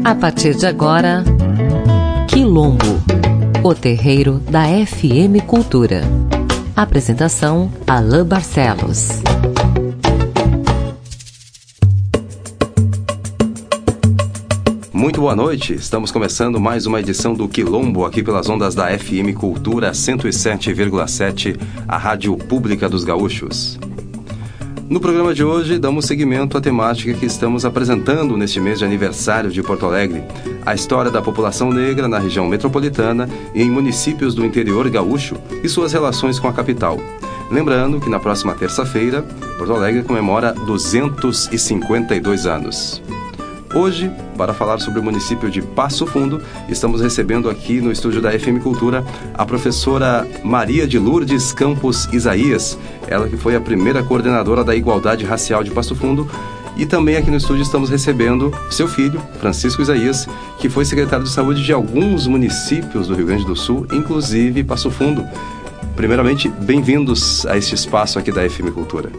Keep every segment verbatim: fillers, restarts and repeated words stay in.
A partir de agora, Quilombo, o terreiro da F M Cultura. Apresentação, Alain Barcelos. Muito boa noite, estamos começando mais uma edição do Quilombo aqui pelas ondas da F M Cultura cento e sete vírgula sete, a rádio pública dos gaúchos. No programa de hoje, damos seguimento à temática que estamos apresentando neste mês de aniversário de Porto Alegre, a história da população negra na região metropolitana e em municípios do interior gaúcho e suas relações com a capital. Lembrando que na próxima terça-feira, Porto Alegre comemora duzentos e cinquenta e dois anos. Hoje, para falar sobre o município de Passo Fundo, estamos recebendo aqui no estúdio da F M Cultura a professora Maria de Lourdes Campos Isaías, ela que foi a primeira coordenadora da Igualdade Racial de Passo Fundo, e também aqui no estúdio estamos recebendo seu filho, Francisco Isaías, que foi secretário de saúde de alguns municípios do Rio Grande do Sul, inclusive Passo Fundo. Primeiramente, bem-vindos a este espaço aqui da F M Cultura.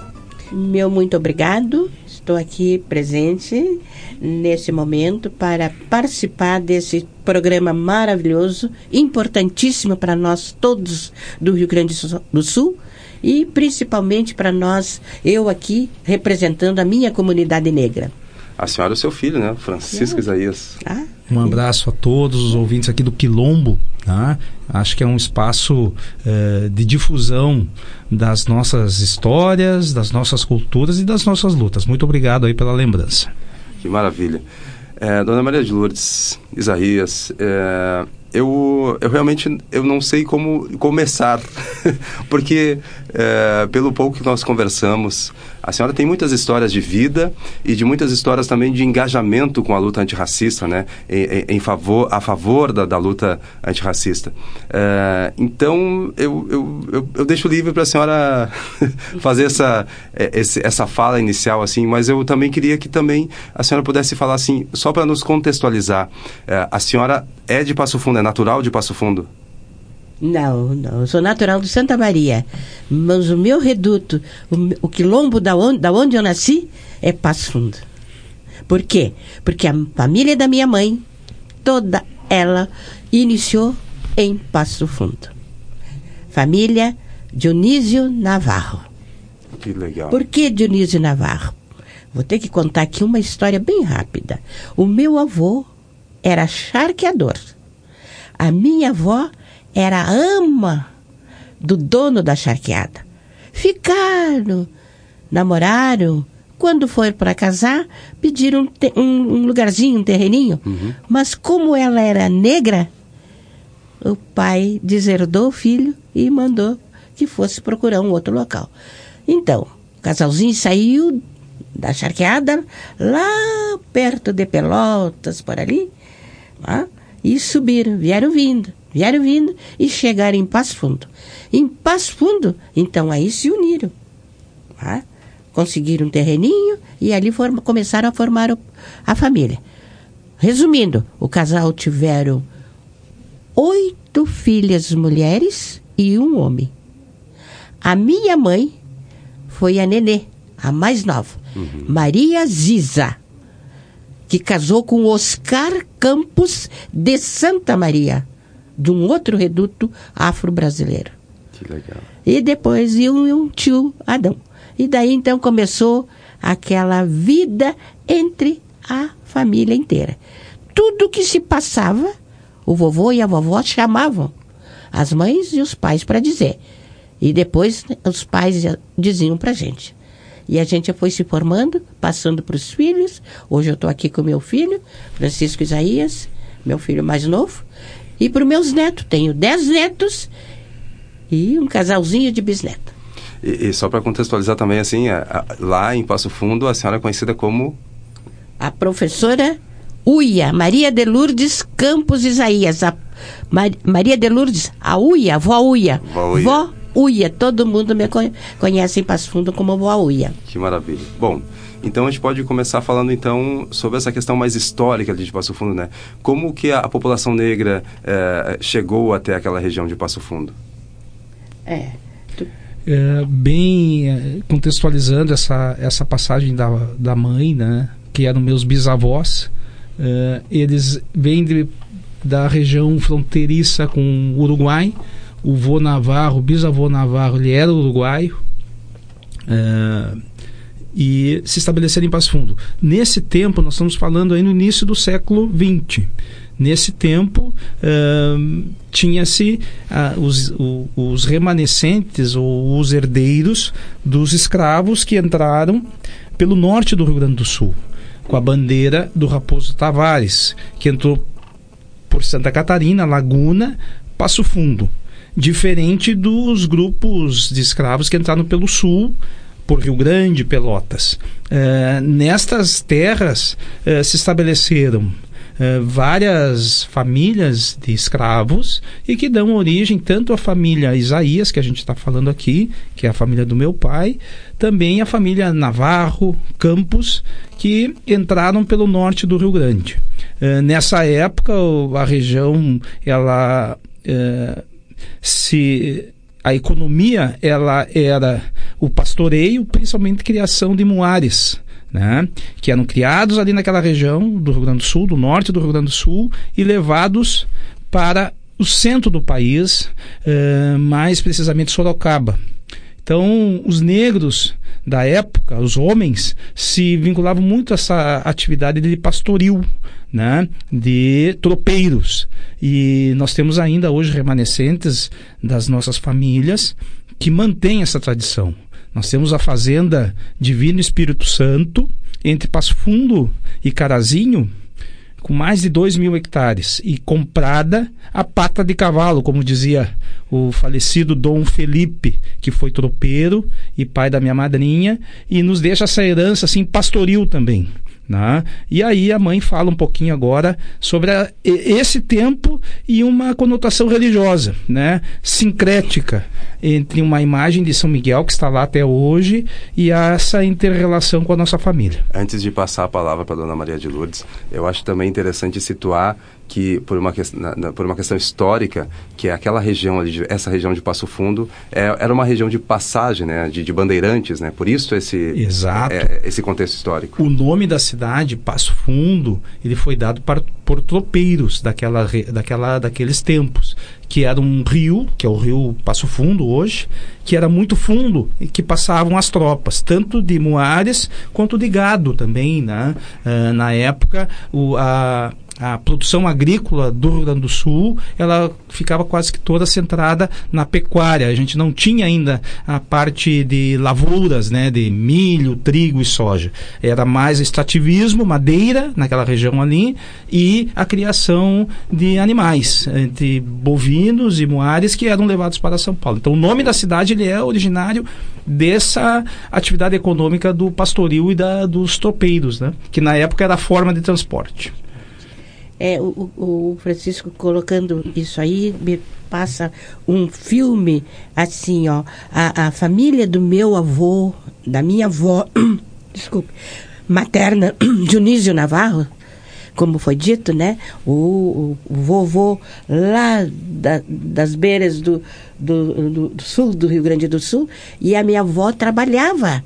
Meu muito obrigado. Estou aqui presente nesse momento para participar desse programa maravilhoso, importantíssimo para nós todos do Rio Grande do Sul e principalmente para nós, eu aqui representando a minha comunidade negra. A senhora e o seu filho, né? Francisco Isaías. Ah, um abraço a todos os ouvintes aqui do Quilombo. Tá? Acho que é um espaço eh, de difusão das nossas histórias, das nossas culturas e das nossas lutas. Muito obrigado aí pela lembrança. Que maravilha. É, Dona Maria de Lourdes Isaías, é, eu, eu realmente eu não sei como começar, porque é, pelo pouco que nós conversamos, a senhora tem muitas histórias de vida e de muitas histórias também de engajamento com a luta antirracista, né? Em, em favor, a favor da, da luta antirracista. É, então, eu, eu, eu, eu deixo livre para a senhora fazer essa, esse, essa fala inicial, assim, mas eu também queria que também a senhora pudesse falar assim, só para nos contextualizar. É, a senhora é de Passo Fundo, é natural de Passo Fundo? Não, não, eu sou natural de Santa Maria, mas o meu reduto, o, o quilombo da onde, da onde eu nasci, é Passo Fundo. Por quê? Porque a família da minha mãe, toda ela, iniciou em Passo Fundo. Família Dionísio Navarro. Que legal. Por que Dionísio Navarro? Vou ter que contar aqui uma história bem rápida. O meu avô era charqueador. A minha avó era a ama do dono da charqueada. Ficaram, namoraram. Quando foram para casar, pediram um, te- um, um lugarzinho, um terreninho. Uhum. Mas como ela era negra, o pai deserdou o filho e mandou que fosse procurar um outro local. Então, o casalzinho saiu da charqueada, lá perto de Pelotas, por ali, lá, e subiram, vieram vindo. Vieram vindo e chegaram em Passo Fundo. Em Passo Fundo, então aí se uniram. Tá? Conseguiram um terreninho e ali form- começaram a formar o, a família. Resumindo, o casal tiveram oito filhas mulheres e um homem. A minha mãe foi a nenê, a mais nova, uhum. Maria Ziza, que casou com Oscar Campos de Santa Maria, de um outro reduto afro-brasileiro. Que legal. E depois e um, um tio Adão. E daí então começou aquela vida entre a família inteira. Tudo que se passava, o vovô e a vovó chamavam as mães e os pais para dizer. E depois os pais diziam para a gente. E a gente foi se formando, passando para os filhos. Hoje eu estou aqui com meu filho, Francisco Isaías, meu filho mais novo. E para os meus netos, tenho dez netos e um casalzinho de bisneto. E, e só para contextualizar também, assim, a, a, lá em Passo Fundo, a senhora é conhecida como? A professora Uia, Maria de Lourdes Campos Isaías. A Mar, Maria de Lourdes, a Uia, a vó Uia. Vó Uia. Vó Uia, todo mundo me conhece em Passo Fundo como vó Uia. Que maravilha. Bom, então a gente pode começar falando então sobre essa questão mais histórica de Passo Fundo, né? Como que a, a população negra eh, chegou até aquela região de Passo Fundo? É, tu... é bem é, contextualizando essa, essa passagem da, da mãe, né? Que eram meus bisavós, Uh, eles vêm de, da região fronteiriça com o Uruguai. O vô Navarro, o bisavô Navarro, ele era uruguaio. Uh, e se estabeleceram em Passo Fundo. Nesse tempo, nós estamos falando aí no início do século vinte. Nesse tempo, uh, tinha-se uh, os, o, os remanescentes ou os herdeiros dos escravos que entraram pelo norte do Rio Grande do Sul, com a bandeira do Raposo Tavares, que entrou por Santa Catarina, Laguna, Passo Fundo. Diferente dos grupos de escravos que entraram pelo sul, por Rio Grande, Pelotas. Uh, nestas terras uh, se estabeleceram Uh, várias famílias de escravos e que dão origem tanto à família Isaías, que a gente está falando aqui, que é a família do meu pai, também a família Navarro, Campos, que entraram pelo norte do Rio Grande. Uh, nessa época, a região, ela uh, se... A economia, ela era o pastoreio, principalmente criação de muares, né, que eram criados ali naquela região do Rio Grande do Sul, do norte do Rio Grande do Sul, e levados para o centro do país, uh, mais precisamente Sorocaba. Então, os negros da época, os homens, se vinculavam muito a essa atividade de pastoril, né, de tropeiros. E nós temos ainda hoje remanescentes das nossas famílias que mantêm essa tradição. Nós temos a fazenda Divino Espírito Santo, entre Passo Fundo e Carazinho, com mais de dois mil hectares, e comprada a pata de cavalo, como dizia o falecido Dom Felipe, que foi tropeiro e pai da minha madrinha, e nos deixa essa herança assim, pastoril também. Né? E aí a mãe fala um pouquinho agora sobre a, esse tempo e uma conotação religiosa, né? Sincrética, entre uma imagem de São Miguel que está lá até hoje e essa inter-relação com a nossa família. Antes de passar a palavra para a Dona Maria de Lourdes, eu acho também interessante situar que por uma, que, na, na, por uma questão histórica, que é aquela região ali, essa região de Passo Fundo, é, era uma região de passagem, né, de, de bandeirantes, né, por isso esse, Exato. É, esse contexto histórico. O nome da cidade, Passo Fundo, ele foi dado para, por tropeiros daquela, daquela, daqueles tempos, que era um rio, que é o rio Passo Fundo hoje, que era muito fundo e que passavam as tropas, tanto de muares quanto de gado também, né? Uh, na época, o, a... A produção agrícola do Rio Grande do Sul, ela ficava quase que toda centrada na pecuária. A gente não tinha ainda a parte de lavouras, né, de milho, trigo e soja. Era mais extrativismo, madeira, naquela região ali, e a criação de animais, entre bovinos e muares, que eram levados para São Paulo. Então, o nome da cidade ele é originário dessa atividade econômica do pastoril e da, dos tropeiros, né, que na época era a forma de transporte. É, o, o Francisco colocando isso aí, me passa um filme assim, ó, a, a família do meu avô, da minha avó, desculpe, materna, Dionísio Navarro, como foi dito, né, o, o, o vovô lá da, das beiras do, do, do, do sul, do Rio Grande do Sul, e a minha avó trabalhava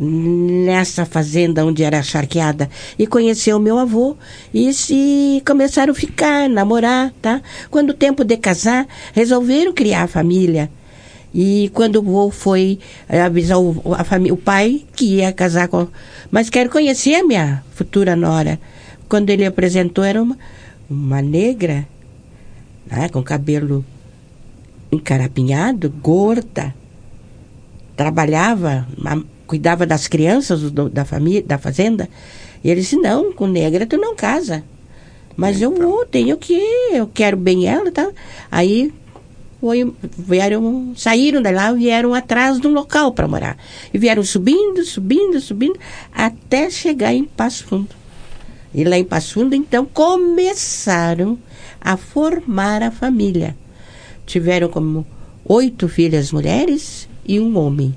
nessa fazenda onde era charqueada e conheceu o meu avô e se começaram a ficar, namorar, tá? Quando o tempo de casar, resolveram criar a família. E quando o avô foi avisar o, a família, o pai que ia casar com... Mas quero conhecer a minha futura nora. Quando ele apresentou, era uma, uma negra, né? Com cabelo encarapinhado, gorda. Trabalhava... cuidava das crianças do, da família, da fazenda, e ele disse, não, com negra tu não casa. Mas eu vou, tenho que, eu quero bem ela, tá? Aí foi, vieram, saíram de lá e vieram atrás de um local para morar. E vieram subindo, subindo, subindo, até chegar em Passo Fundo. E lá em Passo Fundo, então, começaram a formar a família. Tiveram como oito filhas mulheres e um homem.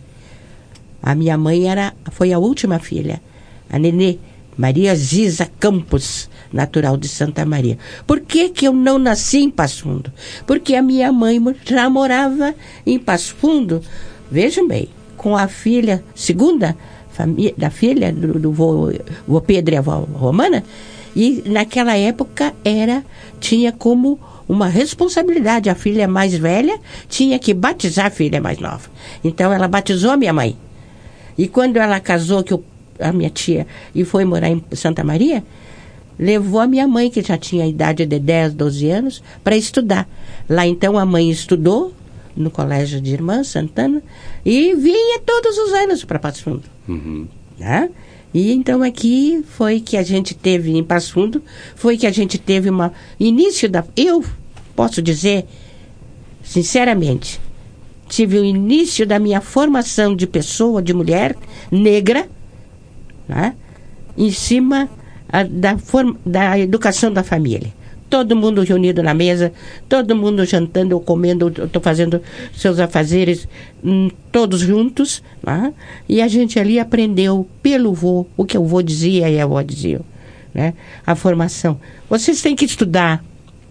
A minha mãe era, foi a última filha, a Nenê Maria Ziza Campos, natural de Santa Maria. Por que que eu não nasci em Passo Fundo? Porque a minha mãe já morava em Passo Fundo, vejam bem, com a filha, segunda família, da filha do, do vô, vô Pedro e a avó Romana, E naquela época era, tinha como uma responsabilidade. A filha mais velha tinha que batizar a filha mais nova. Então ela batizou a minha mãe. E quando ela casou, que eu, a minha tia, e foi morar em Santa Maria, levou a minha mãe, que já tinha a idade de dez, doze anos, para estudar. Lá então a mãe estudou no Colégio de Irmã Santana e vinha todos os anos para Passo Fundo. Uhum. Né? E então aqui foi que a gente teve, em Passo Fundo, foi que a gente teve uma início da... Eu posso dizer, sinceramente, tive o início da minha formação de pessoa, de mulher negra, né? Em cima a, da, forma, da educação da família. Todo mundo reunido na mesa, todo mundo jantando ou comendo, estou fazendo seus afazeres, hum, todos juntos, né? E a gente ali aprendeu pelo vô, o que o vô dizia e a avó dizia, né? A formação. Vocês têm que estudar,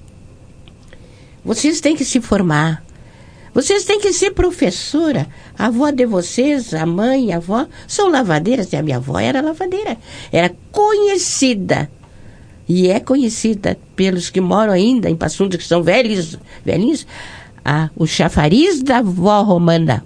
vocês têm que se formar, vocês têm que ser professora. A avó de vocês, a mãe, a avó, são lavadeiras, e a minha avó era lavadeira, era conhecida. E é conhecida pelos que moram ainda em Passo Fundo, que são velhos, velhinhos, a, o chafariz da avó Romana.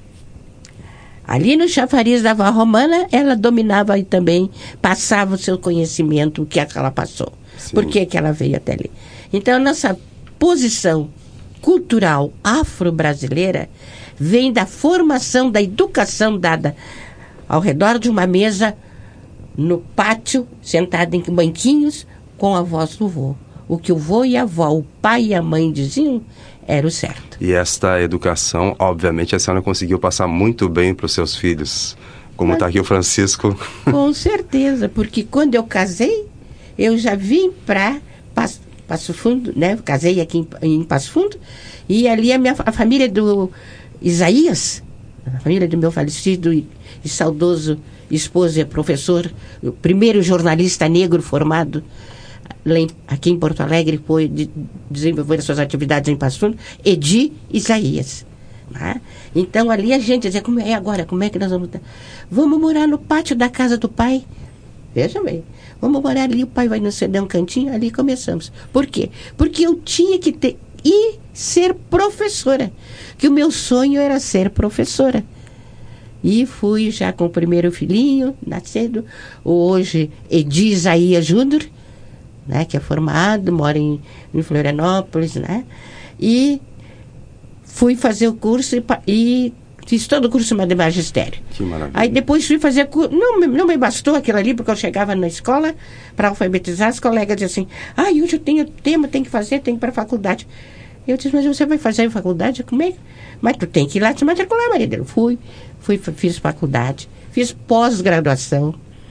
Ali no chafariz da avó Romana, ela dominava e também passava o seu conhecimento, o que ela passou. Sim. Por que que ela veio até ali. Então, nossa posição cultural afro-brasileira vem da formação, da educação dada ao redor de uma mesa, no pátio, sentado em banquinhos, com a voz do vô. O que o vô e a avó, o pai e a mãe diziam, era o certo. E esta educação, obviamente, a senhora conseguiu passar muito bem para os seus filhos, como está aqui o Francisco. Com certeza, porque quando eu casei, eu já vim para Passo, Passo Fundo, né? Casei aqui em, em Passo Fundo, e ali a, minha, a família do Isaías, a família do meu falecido e, e saudoso esposo, é professor, o primeiro jornalista negro formado aqui em Porto Alegre, foi de, desenvolver suas atividades em Passo Fundo, Edi Isaías. Né? Então ali a gente dizia, como é agora, como é que nós vamos... Vamos morar no pátio da casa do pai. Veja bem, vamos morar ali, o pai vai nos ceder um cantinho, ali começamos. Por quê? Porque eu tinha que ter, e ser professora, que o meu sonho era ser professora. E fui já com o primeiro filhinho, nascendo, hoje Edi Isaías Júnior, né, que é formado, mora em, em Florianópolis, né, e fui fazer o curso e, e fiz todo o curso de magistério. Que maravilha. Aí depois fui fazer curso, não, não me bastou aquilo ali, porque eu chegava na escola para alfabetizar, as colegas diziam assim, ah, hoje eu tenho tema, tenho que fazer, tenho que ir para a faculdade. Eu disse, mas você vai fazer a faculdade? Como é? Mas tu tem que ir lá te matricular, Maria dele. Fui, fui, fiz faculdade, fiz pós-graduação,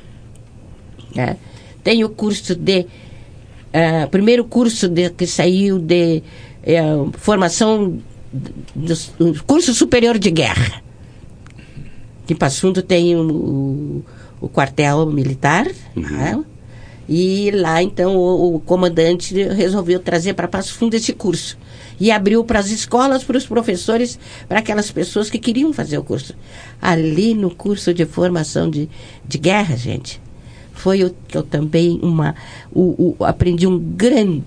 né? Tenho curso de, uh, primeiro curso de, que saiu de uh, formação, do, do curso superior de guerra. Que em Passo Fundo tem o, o quartel militar, uhum. Né? E lá, então, o, o comandante resolveu trazer para Passo Fundo esse curso. E abriu para as escolas, para os professores, para aquelas pessoas que queriam fazer o curso. Ali no curso de formação de, de guerra, gente, foi o que eu também uma, o, o, aprendi um grande,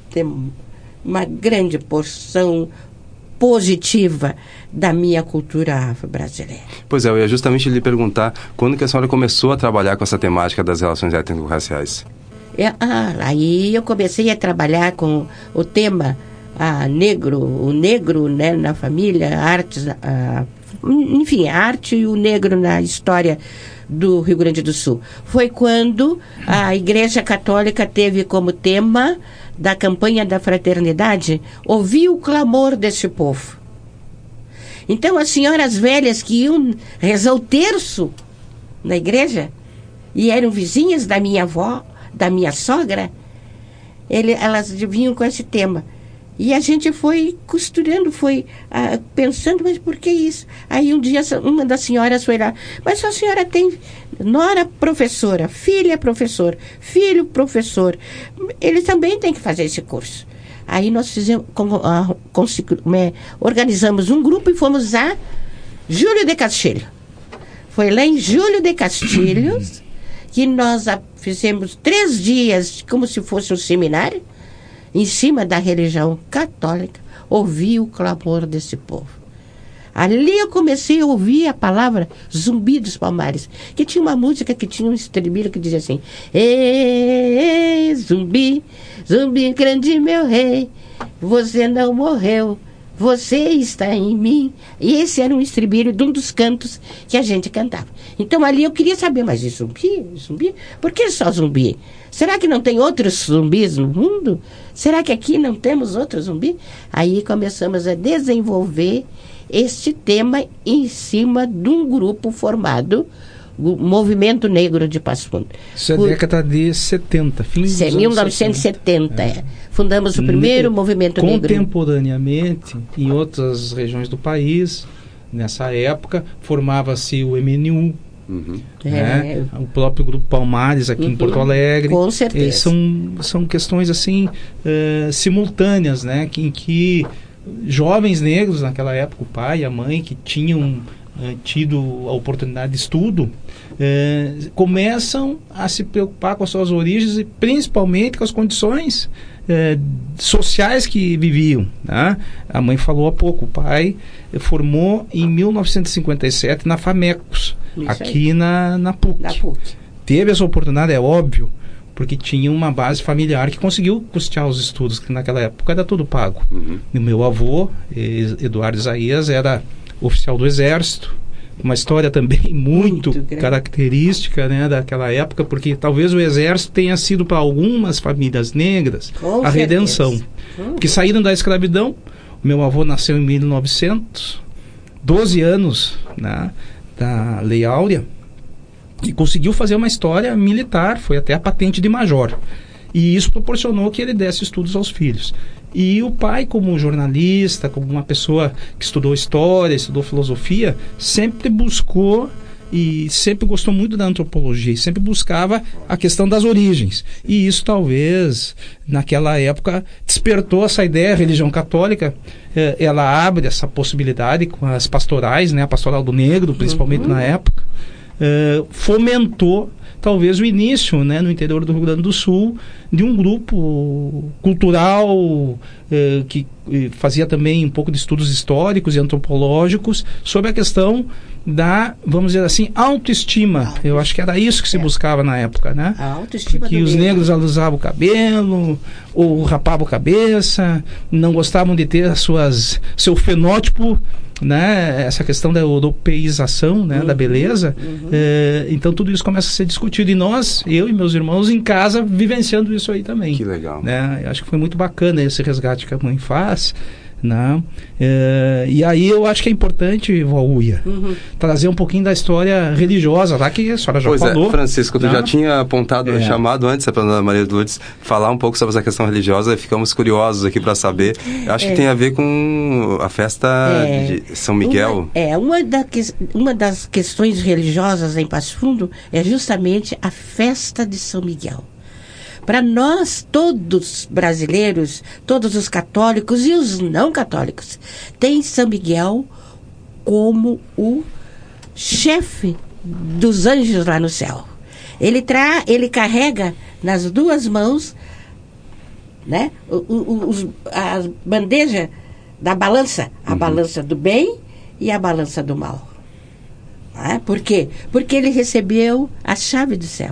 uma grande porção positiva da minha cultura afro-brasileira. Pois é, eu ia justamente lhe perguntar quando que a senhora começou a trabalhar com essa temática das relações étnico-raciais? É, ah, aí eu comecei a trabalhar com o tema ah, negro, o negro, né, na família, artes, ah, enfim, a arte e o negro na história do Rio Grande do Sul. Foi quando a Igreja Católica teve como tema da campanha da fraternidade, ouvir o clamor desse povo. Então, as senhoras velhas que iam rezar o terço na igreja, e eram vizinhas da minha avó, da minha sogra, ele, elas vinham com esse tema. E a gente foi costurando, foi ah, pensando, mas por que isso? Aí um dia uma das senhoras foi lá, mas a senhora tem nora professora, filha professor, filho professor, ele também tem que fazer esse curso. Aí nós fizemos, com, ah, com, é, organizamos um grupo e fomos a Júlio de Castilho. Foi lá em Júlio de Castilhos que nós a, fizemos três dias, como se fosse um seminário, em cima da religião católica, ouvir o clamor desse povo. Ali eu comecei a ouvir a palavra Zumbi dos Palmares, que tinha uma música que tinha um estribilho que dizia assim: Ê, zumbi, zumbi grande meu rei, você não morreu, você está em mim. E esse era um estribilho de um dos cantos que a gente cantava. Então ali eu queria saber, mas e zumbi? Zumbi? Por que só zumbi? Será que não tem outros zumbis no mundo? Será que aqui não temos outros zumbis? Aí começamos a desenvolver este tema em cima de um grupo formado, o Movimento Negro de Passo Fundo. Isso é Por, década de setenta, fim dos anos mil novecentos e setenta, é. É. Fundamos o primeiro ne- movimento negro. Contemporaneamente, em outras regiões do país, nessa época, formava-se o M N U, uhum. né? É. O próprio Grupo Palmares aqui uhum. em Porto Alegre. Com certeza. E são, são questões assim, uh, simultâneas, né? Que, em que jovens negros naquela época, o pai e a mãe, que tinham uh, tido a oportunidade de estudo, uh, começam a se preocupar com as suas origens e principalmente com as condições uh, sociais que viviam, né? A mãe falou há pouco, o pai formou em mil novecentos e cinquenta e sete na FAMECOS, Isso aqui na, na PUC. Na PUC. Teve essa oportunidade, é óbvio, porque tinha uma base familiar que conseguiu custear os estudos, que naquela época era tudo pago. Uhum. E meu avô, Eduardo Isaías, era oficial do Exército, uma história também muito, muito característica, né, daquela época, porque talvez o Exército tenha sido para algumas famílias negras Com a certeza. redenção. Uhum. Porque saíram da escravidão, meu avô nasceu em mil e novecentos, doze anos, né, da Lei Áurea, e conseguiu fazer uma história militar, foi até a patente de major. E isso proporcionou que ele desse estudos aos filhos. E o pai, como jornalista, como uma pessoa que estudou história, estudou filosofia, sempre buscou e sempre gostou muito da antropologia e sempre buscava a questão das origens. E isso talvez, naquela época, despertou essa ideia. A religião católica, eh, ela abre essa possibilidade com as pastorais, né, a pastoral do negro, principalmente uhum. na época, eh, fomentou talvez o início, né, no interior do Rio Grande do Sul, de um grupo cultural eh, que eh, fazia também um pouco de estudos históricos e antropológicos sobre a questão da, vamos dizer assim, autoestima. autoestima. Eu acho que era isso que se é. buscava na época, né? A autoestima que do os negro. negros alisavam o cabelo, ou rapavam a cabeça, não gostavam de ter as suas, seu fenótipo, né? Essa questão da europeização, né? Uhum, da beleza. Uhum. É, então tudo isso começa a ser discutido, e nós, eu e meus irmãos, em casa, vivenciando isso aí também. Que legal. Né? Eu acho que foi muito bacana esse resgate que a mãe faz. Não. É, e aí eu acho que é importante, vó Uia, uhum. trazer um pouquinho da história religiosa lá, que a senhora já pois falou. É, Francisco, tu não? já tinha apontado, é. chamado antes a dona Maria de Lourdes falar um pouco sobre essa questão religiosa, e ficamos curiosos aqui para saber. Eu acho é. que tem a ver com a festa é. de São Miguel. Uma, é, uma, da que, uma das questões religiosas em Passo Fundo é justamente a festa de São Miguel. Para nós, todos brasileiros, todos os católicos e os não católicos, tem São Miguel como o chefe dos anjos lá no céu. Ele, tra, ele carrega nas duas mãos, né, o, o, os, a bandeja da balança, a uhum. balança do bem e a balança do mal. Né? Por quê? Porque ele recebeu a chave do céu.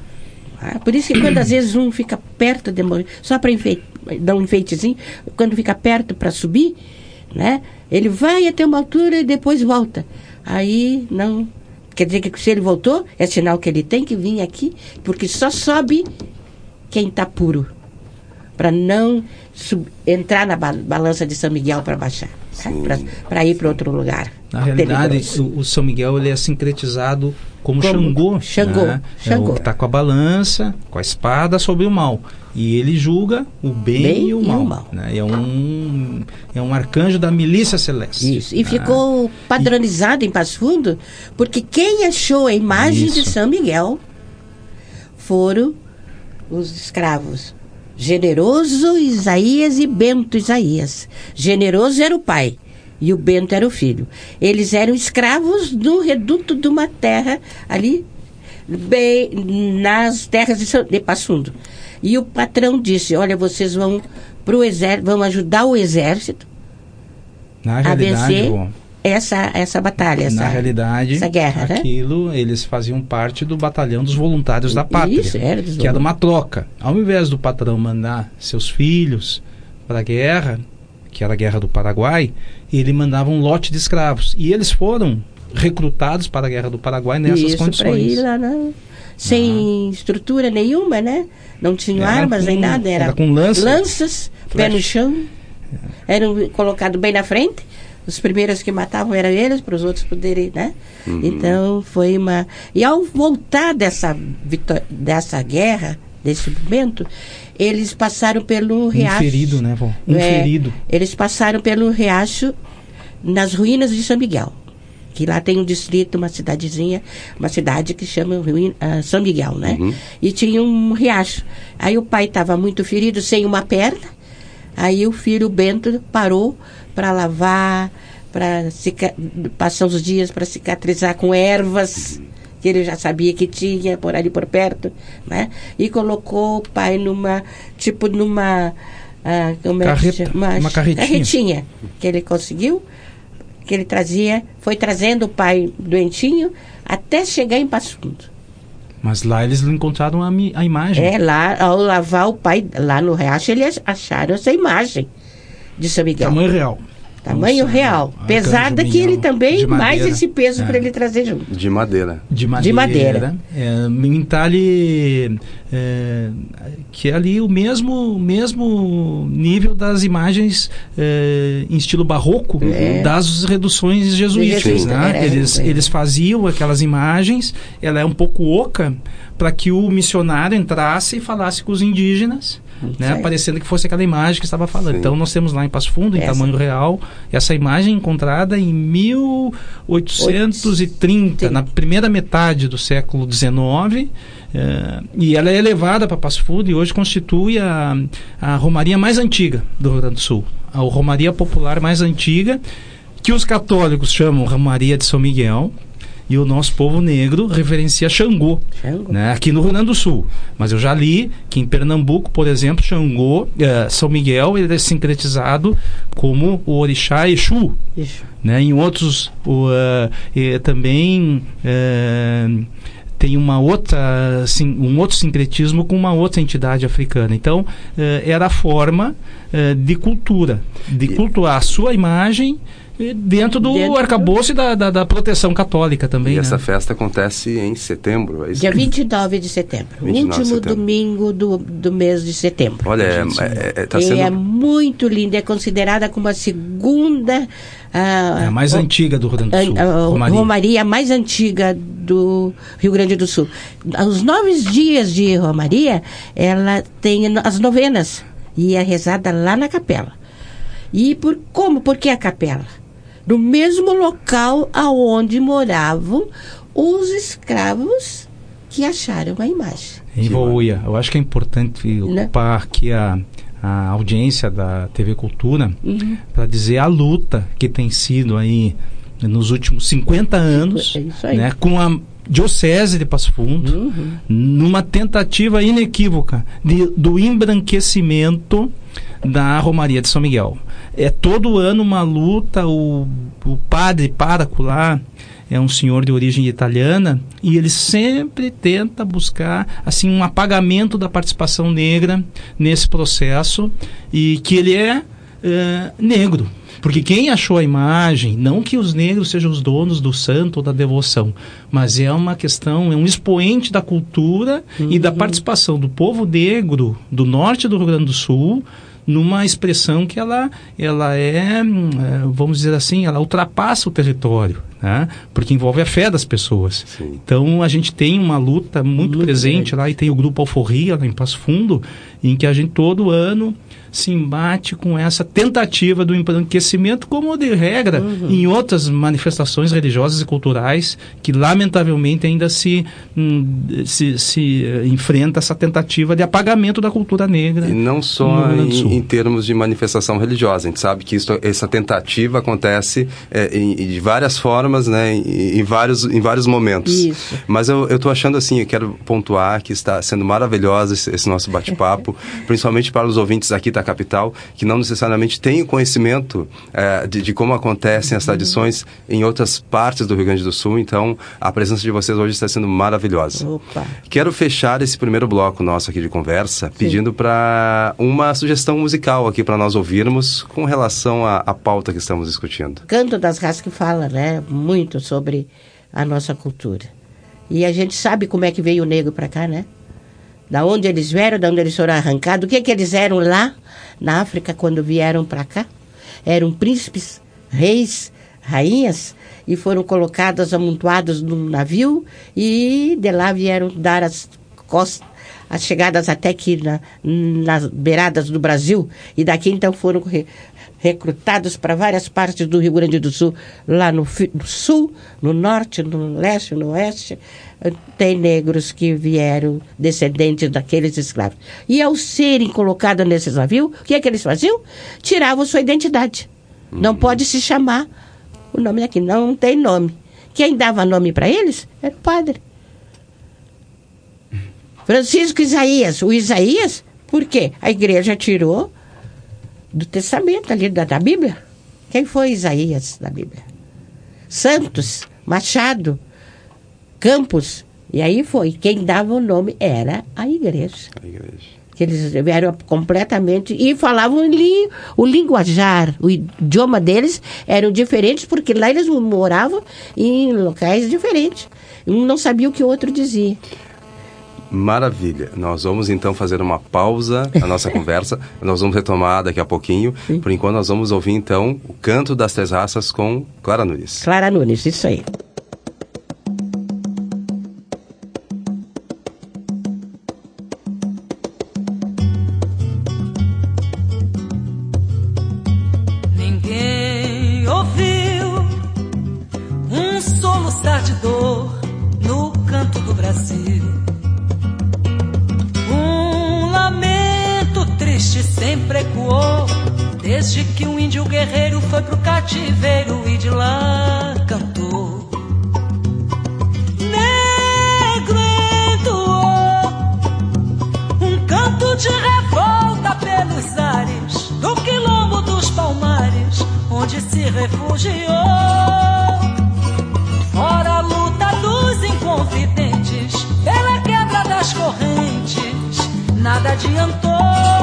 Por isso que quando às vezes um fica perto de morrer, só para enfeite, dar um enfeitezinho, quando fica perto para subir, né, ele vai até uma altura e depois volta. Aí não, quer dizer que se ele voltou, é sinal que ele tem que vir aqui, porque só sobe quem está puro, para não sub, entrar na balança de São Miguel para baixar, né, para ir para outro lugar. Na realidade, o, o São Miguel ele é sincretizado como, como Xangô. Xangô. Né? Xangô. É o que está com a balança, com a espada sobre o mal. E ele julga o bem, bem e o mal. E o mal. Né? É, um, é um arcanjo da milícia celeste. Isso. E né? ficou padronizado e... em Passo Fundo, porque quem achou a imagem Isso. de São Miguel foram os escravos. Generoso Isaías e Bento Isaías. Generoso era o pai e o Bento era o filho. Eles eram escravos no reduto de uma terra ali, bem nas terras de, de Passo Fundo. E o patrão disse, olha, vocês vão pro exército, vão ajudar o exército Na a realidade, vencer bom, essa, essa batalha, essa, na realidade, essa guerra, né? aquilo, eles faziam parte do batalhão dos voluntários da pátria, Isso, era dos que era uma troca. Ao invés do patrão mandar seus filhos para a guerra, que era a Guerra do Paraguai, ele mandava um lote de escravos. E eles foram recrutados para a Guerra do Paraguai nessas Isso, condições. pra ir lá na, sem ah. estrutura nenhuma, né? Não tinham era armas com, nem nada. Era, era com lanças, lanças pé no chão. Eram colocados bem na frente. Os primeiros que matavam eram eles, para os outros poderem, né? Uhum. Então, foi uma... E ao voltar dessa, vitó... dessa guerra, desse momento, eles passaram pelo riacho... Um ferido, né, vô? Um é, ferido. Eles passaram pelo riacho nas ruínas de São Miguel. Que lá tem um distrito, uma cidadezinha, uma cidade que chama Ruína, uh, São Miguel, né? Uhum. E tinha um riacho. Aí o pai estava muito ferido, sem uma perna. Aí o filho, Bento, parou para lavar, para passar os dias para cicatrizar com ervas, que ele já sabia que tinha por ali por perto, né? E colocou o pai numa, tipo numa... Uh, como Carreta, é que chama? Uma, uma carretinha. carretinha que ele conseguiu, que ele trazia, foi trazendo o pai doentinho até chegar em Passo Fundo. Mas lá eles encontraram a, a imagem. É, lá, ao lavar o pai, lá no riacho, eles acharam essa imagem de São Miguel. Tamanho real. Tamanho Nossa, real. Pesada que ele também, mais esse peso é. para ele trazer junto. De madeira. De madeira. De madeira. É, um entalhe é, que é ali o mesmo, mesmo nível das imagens é, em estilo barroco é. das reduções jesuíticas. Né? Eles, eles faziam aquelas imagens, ela é um pouco oca, para que o missionário entrasse e falasse com os indígenas, né, parecendo que fosse aquela imagem que estava falando. Sim. Então nós temos lá em Passo Fundo, em essa. tamanho real, essa imagem encontrada em mil oitocentos e trinta, na primeira metade do século dezenove, é, e ela é levada para Passo Fundo e hoje constitui a, a romaria mais antiga do Rio Grande do Sul, a romaria popular mais antiga, que os católicos chamam Romaria de São Miguel. E o nosso povo negro reverencia Xangô, Xangô. Né, aqui no Rio Grande do Sul. Mas eu já li que em Pernambuco, por exemplo, Xangô, uh, São Miguel, ele é sincretizado como o orixá Exu. Né, em outros, o, uh, e, também uh, tem uma outra, sim, um outro sincretismo com uma outra entidade africana. Então, uh, era a forma uh, de cultura, de cultuar a sua imagem dentro do dentro arcabouço do... e da, da, da proteção católica também. E né? Essa festa acontece em setembro, é isso? Dia vinte e nove de setembro, último de setembro. domingo do, do mês de setembro. Olha, é, é, é, tá sendo... é muito linda, é considerada como a segunda... Uh, é a mais o, antiga do Rio Grande do Sul. A, a, Romaria. Romaria mais antiga do Rio Grande do Sul. Os nove dias de Romaria, ela tem as novenas, e é rezada lá na capela. E por como? Por que a capela? No mesmo local aonde moravam os escravos que acharam a imagem. Envolvia. Eu acho que é importante ocupar aqui a, a audiência da T V Cultura uhum. para dizer a luta que tem sido aí nos últimos cinquenta anos, é né, com a Diocese de Passo Fundo, uhum. numa tentativa inequívoca de, do embranquecimento da Romaria de São Miguel. É todo ano uma luta, o, o padre pároco lá é um senhor de origem italiana e ele sempre tenta buscar assim um apagamento da participação negra nesse processo, e que ele é, é negro. Porque quem achou a imagem, não que os negros sejam os donos do santo ou da devoção, mas é uma questão, é um expoente da cultura uhum. e da participação do povo negro do norte do Rio Grande do Sul, numa expressão que ela, ela é, vamos dizer assim, ela ultrapassa o território, né? Porque envolve a fé das pessoas. Sim. Então a gente tem uma luta muito, muito presente bem. Lá, e tem o Grupo Alforria lá em Passo Fundo, em que a gente todo ano se embate com essa tentativa do embranquecimento, como de regra uhum. em outras manifestações religiosas e culturais, que lamentavelmente ainda se, hum, se, se uh, enfrenta essa tentativa de apagamento da cultura negra. E não só em, em termos de manifestação religiosa, a gente sabe que isso, essa tentativa acontece é, em, de várias formas programas, né, em, em, vários, em vários momentos. Isso. Mas eu estou achando assim, eu quero pontuar que está sendo maravilhoso esse, esse nosso bate-papo, principalmente para os ouvintes aqui da capital, que não necessariamente têm conhecimento é, de, de como acontecem as tradições em outras partes do Rio Grande do Sul. Então, a presença de vocês hoje está sendo maravilhosa. Opa. Quero fechar esse primeiro bloco nosso aqui de conversa, Sim. pedindo para uma sugestão musical aqui para nós ouvirmos com relação à, à pauta que estamos discutindo. Canto das Raças que fala, né, muito sobre a nossa cultura. E a gente sabe como é que veio o negro para cá, né? Da onde eles vieram, da onde eles foram arrancados. O que que eles eram lá na África quando vieram para cá? Eram príncipes, reis, rainhas, e foram colocados, amontoados num navio, e de lá vieram dar as costas, as chegadas até aqui na, nas beiradas do Brasil, e daqui então foram re, recrutados para várias partes do Rio Grande do Sul, lá no, no sul, no norte, no leste, no oeste. Tem negros que vieram descendentes daqueles escravos. E ao serem colocados nesses navios, o que é que eles faziam? Tiravam sua identidade. Uhum. Não pode se chamar o nome daqui, não tem nome. Quem dava nome para eles era o padre. Francisco Isaías. O Isaías, por quê? A igreja tirou do testamento ali, da, da Bíblia. Quem foi Isaías da Bíblia? Santos, Machado, Campos. E aí foi. Quem dava o nome era a igreja. A igreja. Que eles vieram completamente e falavam li, o linguajar, o idioma deles eram diferentes, porque lá eles moravam em locais diferentes. Um não sabia o que o outro dizia. Maravilha. Nós vamos então fazer uma pausa na nossa conversa. Nós vamos retomar daqui a pouquinho. Sim. Por enquanto nós vamos ouvir então o Canto das Três Raças com Clara Nunes. Clara Nunes, isso aí. Ninguém ouviu um soluçar de dor no canto do Brasil. Sempre ecoou, desde que um índio guerreiro foi pro cativeiro e de lá cantou. Negro entoou um canto de revolta pelos ares do quilombo dos Palmares, onde se refugiou. Fora a luta dos inconfidentes, pela quebra das correntes, nada adiantou.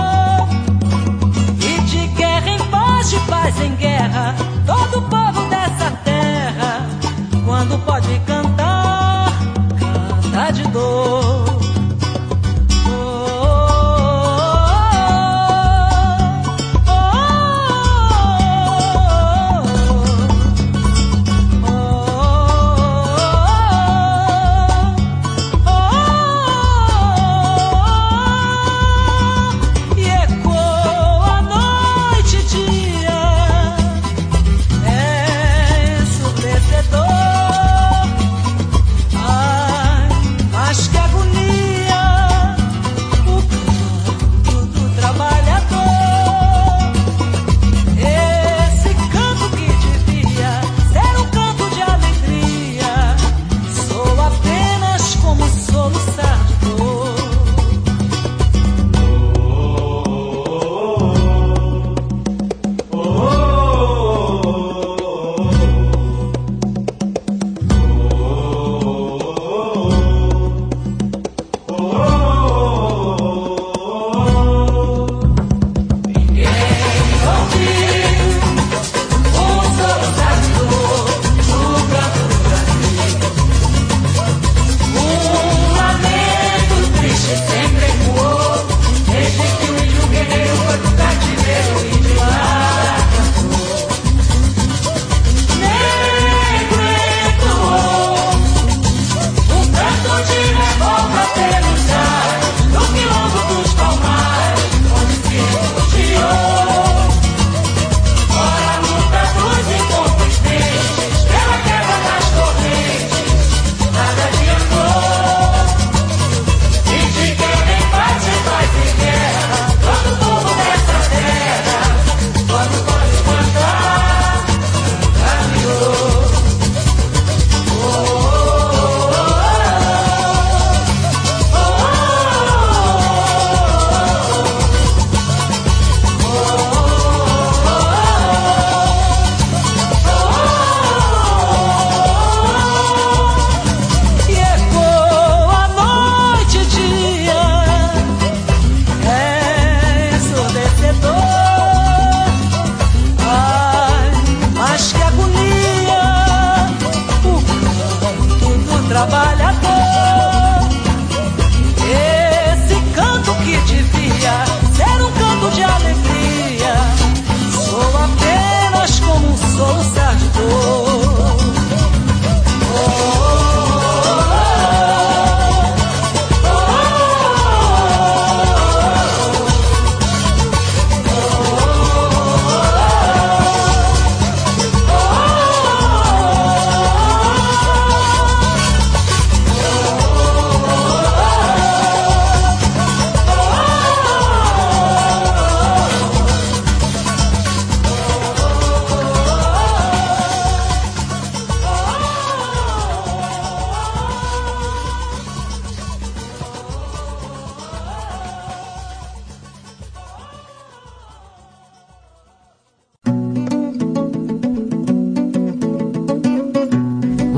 De paz em guerra, todo povo dessa terra, quando pode cantar, canta de dor. É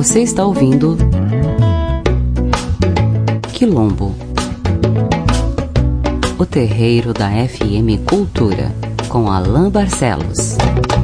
Você está ouvindo Quilombo, o terreiro da F M Cultura, com Alain Barcelos.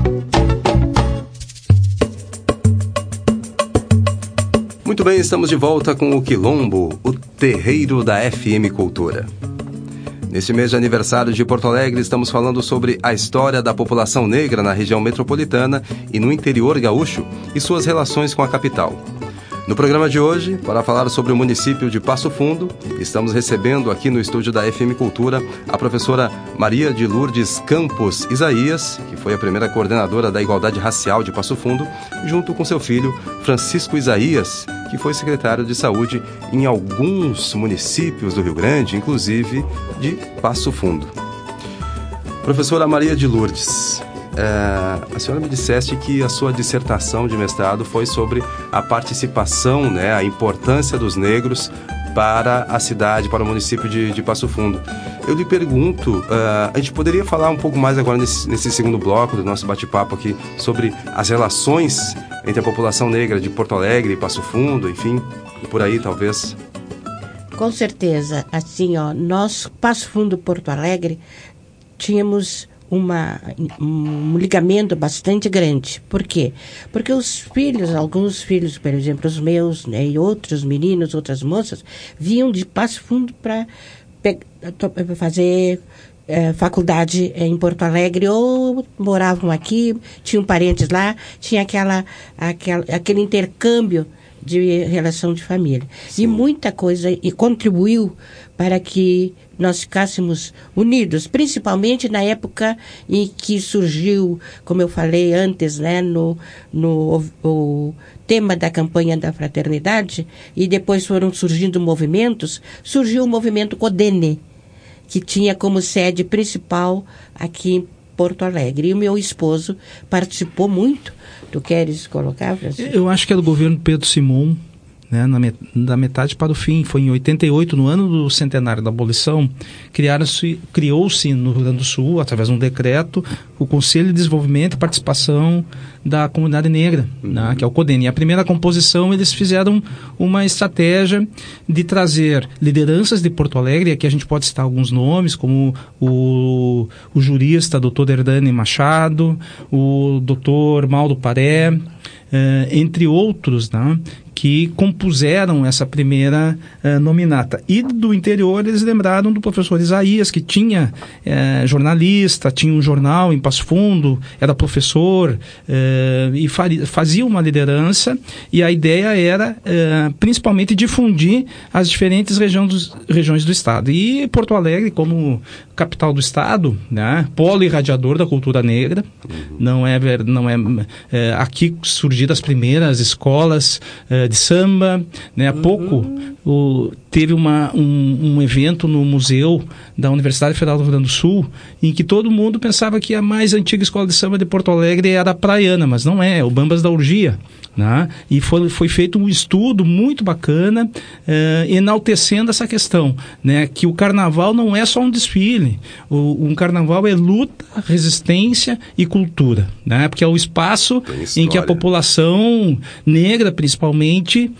Muito bem, estamos de volta com o Quilombo, o terreiro da F M Cultura. Neste mês de aniversário de Porto Alegre, estamos falando sobre a história da população negra na região metropolitana e no interior gaúcho e suas relações com a capital. No programa de hoje, para falar sobre o município de Passo Fundo, estamos recebendo aqui no estúdio da F M Cultura a professora Maria de Lourdes Campos Isaías, que foi a primeira coordenadora da Igualdade Racial de Passo Fundo, junto com seu filho Francisco Isaías, que foi secretário de Saúde em alguns municípios do Rio Grande, inclusive de Passo Fundo. Professora Maria de Lourdes, é, a senhora me disseste que a sua dissertação de mestrado foi sobre a participação, né, a importância dos negros para a cidade, para o município de, de Passo Fundo. Eu lhe pergunto, uh, a gente poderia falar um pouco mais agora nesse, nesse segundo bloco do nosso bate-papo aqui sobre as relações entre a população negra de Porto Alegre e Passo Fundo, enfim, por aí talvez? Com certeza. Assim, ó, nós, Passo Fundo, Porto Alegre, tínhamos uma, um ligamento bastante grande. Por quê? Porque os filhos, alguns filhos, por exemplo, os meus, né, e outros meninos, outras moças, vinham de Passo Fundo para fazer é, faculdade em Porto Alegre, ou moravam aqui, tinham parentes lá, tinha aquela, aquela, aquele intercâmbio de relação de família. Sim. E muita coisa e contribuiu para que nós ficássemos unidos, principalmente na época em que surgiu, como eu falei antes, né, no, no o tema da campanha da fraternidade, e depois foram surgindo movimentos, surgiu o movimento Codene, que tinha como sede principal aqui em Porto Alegre. E o meu esposo participou muito. Tu queres colocar, Francisco? Eu acho que é do governo Pedro Simon, né, na met- da metade para o fim. Foi em oitenta e oito, no ano do centenário da abolição, criaram-se, criou-se no Rio Grande do Sul, através de um decreto, o Conselho de Desenvolvimento e Participação da Comunidade Negra, uhum. né, que é o CODEN. E a primeira composição, eles fizeram uma estratégia de trazer lideranças de Porto Alegre. Aqui a gente pode citar alguns nomes, como o, o jurista doutor Hernani Machado, o doutor Mauro Paré, eh, entre outros, né, que compuseram essa primeira uh, nominata. E do interior eles lembraram do professor Isaías, que tinha uh, jornalista, tinha um jornal em Passo Fundo, era professor uh, e faria, fazia uma liderança, e a ideia era uh, principalmente difundir as diferentes regiões, regiões do estado. E Porto Alegre, como capital do estado, né, polo irradiador da cultura negra, uhum. não é, não é, é aqui surgiram as primeiras escolas é, de samba, né? Há pouco uhum. o, teve uma, um, um evento no museu da Universidade Federal do Rio Grande do Sul, em que todo mundo pensava que a mais antiga escola de samba de Porto Alegre era a praiana, mas não é, é o Bambas da Urgia. Né? E foi, foi feito um estudo muito bacana, eh, enaltecendo essa questão, né? Que o carnaval não é só um desfile, o, um carnaval é luta, resistência e cultura, né? Porque é o espaço em que a população negra, principalmente,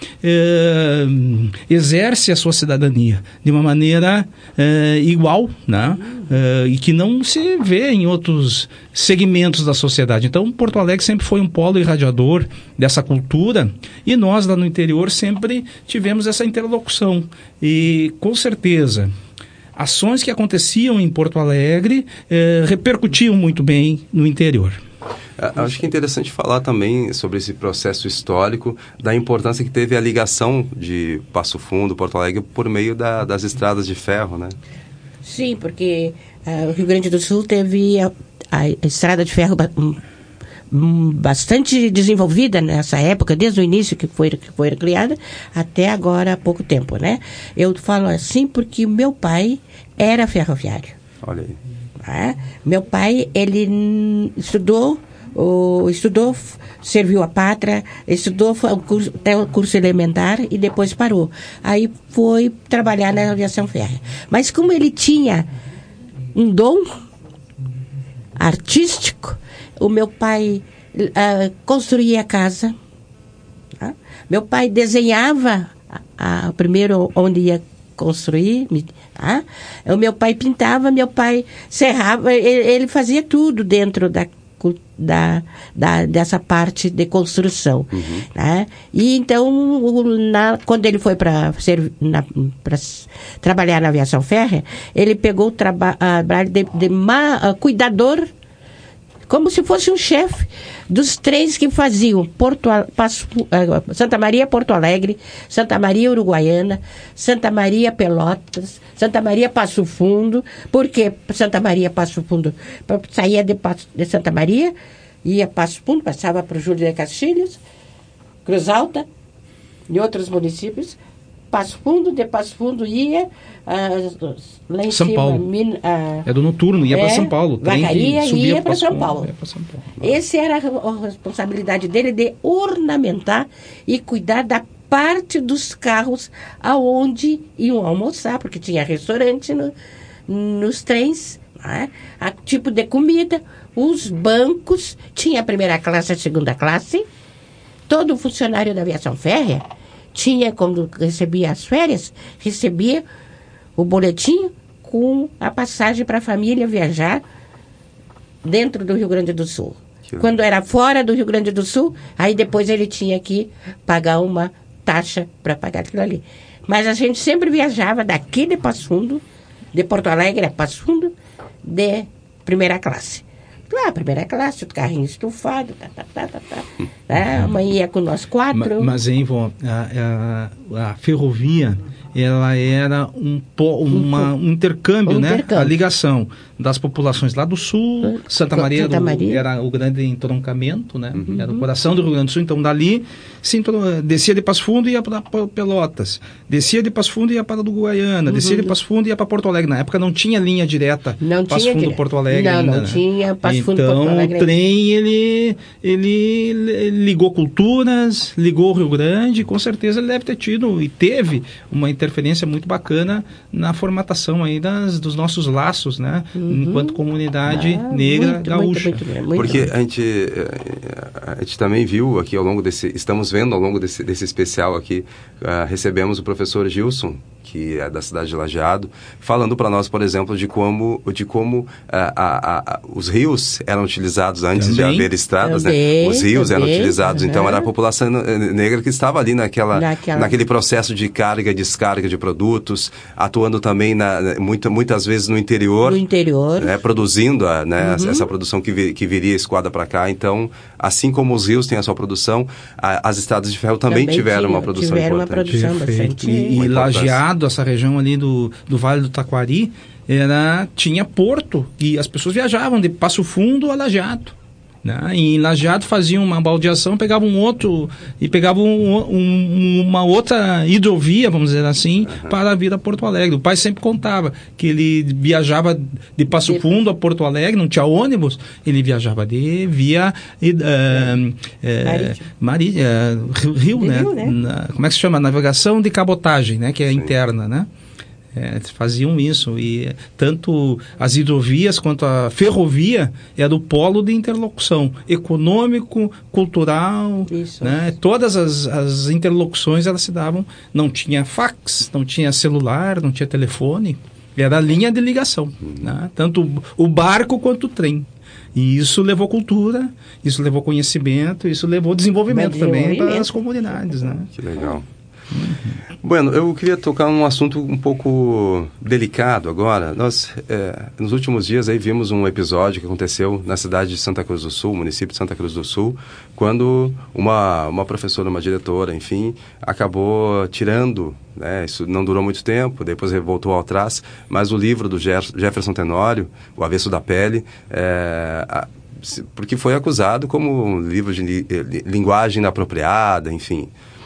eh, exerce a sua cidadania de uma maneira eh, igual, né? eh, e que não se vê em outros segmentos da sociedade. Então, Porto Alegre sempre foi um polo irradiador dessa cultura, e nós lá no interior sempre tivemos essa interlocução. E, com certeza, ações que aconteciam em Porto Alegre eh, repercutiam muito bem no interior. Acho que é interessante falar também sobre esse processo histórico, da importância que teve a ligação de Passo Fundo, Porto Alegre, por meio da, das estradas de ferro, né? Sim, porque uh, o Rio Grande do Sul teve a, a estrada de ferro um, um, bastante desenvolvida nessa época, desde o início que foi, que foi criada, até agora há pouco tempo, né? Eu falo assim porque meu pai era ferroviário. Olha aí. É? Meu pai, ele estudou, o, estudou, serviu a pátria, estudou foi o curso, até o curso elementar e depois parou. Aí foi trabalhar na aviação férrea. Mas como ele tinha um dom artístico, o meu pai uh, construía a casa, uh, Meu pai desenhava a, a, primeiro onde ia construir. Tá? O meu pai pintava, meu pai serrava, ele, ele fazia tudo dentro da, da, da, dessa parte de construção. Uhum. Tá? E então, na, quando ele foi para trabalhar na aviação férrea, ele pegou o trabalho de, de ma, cuidador, como se fosse um chefe dos trens que faziam Porto, Passo, Santa Maria Porto Alegre, Santa Maria Uruguaiana, Santa Maria Pelotas, Santa Maria Passo Fundo. Por que Santa Maria Passo Fundo? Saía de, de Santa Maria, ia Passo Fundo, passava para o Júlio de Castilhos, Cruz Alta e outros municípios. Passo Fundo, de Passo Fundo ia uh, lá em São cima. Paulo. Min, uh, é do noturno, ia é, para São Paulo. Vacaria ia para São Paulo. São Paulo. Essa era a responsabilidade dele de ornamentar e cuidar da parte dos carros aonde iam almoçar, porque tinha restaurante no, nos trens, né? A tipo de comida, os bancos, tinha a primeira classe, a segunda classe. Todo funcionário da aviação férrea tinha, quando recebia as férias, recebia o boletim com a passagem para a família viajar dentro do Rio Grande do Sul. Que quando era fora do Rio Grande do Sul, aí depois ele tinha que pagar uma taxa para pagar aquilo ali. Mas a gente sempre viajava daqui de Passo Fundo, de Porto Alegre a Passo Fundo, de primeira classe. Ah, primeira classe, o carrinho estufado, tá, tá, tá, tá, tá. Ah, a mãe ia com nós quatro. Mas, mas hein, vó, a, a, a ferrovia, ela era um, uma, um intercâmbio, um né? Intercâmbio. A ligação das populações lá do sul, Santa Maria, Santa Maria. Do, era o grande entroncamento, né? Uhum. Era o coração do Rio Grande do Sul, então dali se entron... descia de Passo Fundo e ia para Pelotas, descia de Passo Fundo e ia para Uruguaiana, uhum. descia de Passo Fundo e ia para Porto Alegre. Na época não tinha linha direta não Passo tinha Fundo dire... Porto Alegre não, ainda, não né? tinha Passo Fundo então, Porto Alegre. Então o trem, ele, ele ligou culturas, ligou o Rio Grande, com certeza ele deve ter tido e teve uma interferência muito bacana na formatação aí das, dos nossos laços, né? Uhum. Enquanto comunidade ah, negra muito, gaúcha. Muito, muito, muito Porque bom. a gente, a gente também viu aqui ao longo desse, estamos vendo ao longo desse, desse especial aqui, uh, recebemos o professor Gilson, que é da cidade de Lajeado, falando para nós, por exemplo, de como, de como uh, a, a, a, os rios eram utilizados antes também, de haver estradas, também, né? Os rios também, eram utilizados, uhum. Então era a população negra que estava ali naquela, naquela... naquele processo de carga e descarga de produtos, atuando também na, muita, muitas vezes no interior. No interior. Né? Produzindo a, né? Uhum. essa produção que, vi, que viria escoada para cá. Então, assim como os rios têm a sua produção, a, as estradas de ferro também, também tiveram tinha, uma produção tiveram importante. Tiveram uma produção bastante... E, e Lajeado, essa região ali do, do Vale do Taquari, era, tinha porto e as pessoas viajavam de Passo Fundo a Lajeado. Né? E em Lajeado faziam uma baldeação, pegavam um outro e pegavam um, um, uma outra hidrovia, vamos dizer assim, uhum. para vir a Porto Alegre. O pai sempre contava que ele viajava de Passo Fundo a Porto Alegre, não tinha ônibus, ele viajava de via uh, é, Mari, uh, Rio, Rio, né? Rio, né? Na, como é que se chama? Navegação de cabotagem, né? Que é Sim. interna, né? É, faziam isso, e tanto as hidrovias quanto a ferrovia era o polo de interlocução econômico, cultural, né? Todas as, as interlocuções elas se davam, não tinha fax, não tinha celular, não tinha telefone, era a linha de ligação, né? Tanto o barco quanto o trem. E isso levou cultura, isso levou conhecimento, isso levou desenvolvimento, desenvolvimento. também para as comunidades, né? Que legal. Uhum. Bueno, eu queria tocar num assunto um pouco delicado agora. Nós, é, nos últimos dias, aí vimos um episódio que aconteceu na cidade de Santa Cruz do Sul, município de Santa Cruz do Sul, quando uma, uma professora, uma diretora, enfim, acabou tirando, né, isso não durou muito tempo, depois voltou ao trás, mas o livro do Jefferson Tenório, O Avesso da Pele, é, a, porque foi acusado como um livro de li, linguagem inapropriada, enfim.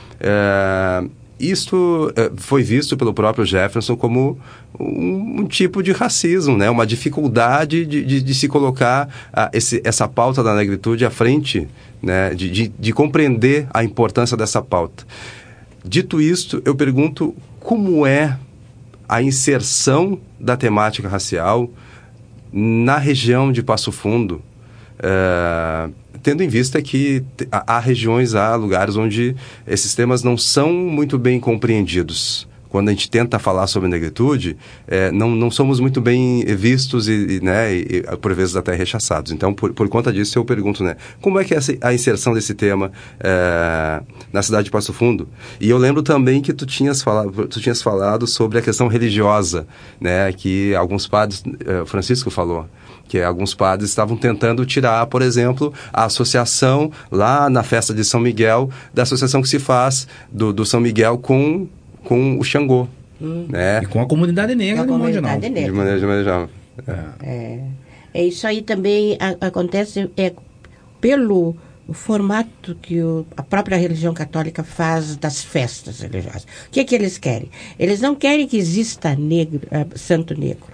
É, isto é, foi visto pelo próprio Jefferson como um, um tipo de racismo, né? Uma dificuldade de, de, de se colocar a, esse, essa pauta da negritude à frente, né? de, de, de compreender a importância dessa pauta. Dito isto, eu pergunto como é a inserção da temática racial na região de Passo Fundo, uh, tendo em vista que há regiões, há lugares onde esses temas não são muito bem compreendidos. Quando a gente tenta falar sobre negritude, é, não, não somos muito bem vistos e, e, né, e, por vezes até rechaçados. Então, por, por conta disso, eu pergunto, né, como é que é a inserção desse tema é, na cidade de Passo Fundo? E eu lembro também que tu tinhas falado, tu tinhas falado sobre a questão religiosa, né, que alguns padres, é, Francisco falou, que alguns padres estavam tentando tirar, por exemplo, a associação lá na festa de São Miguel, da associação que se faz do, do São Miguel com... com o Xangô, hum. né? E com a comunidade negra, com a comunidade negra. De maneira, de maneira geral. É. É. é isso aí também a, acontece é, pelo formato que o, a própria religião católica faz das festas religiosas. O que é que eles querem? Eles não querem que exista negro, uh, santo negro.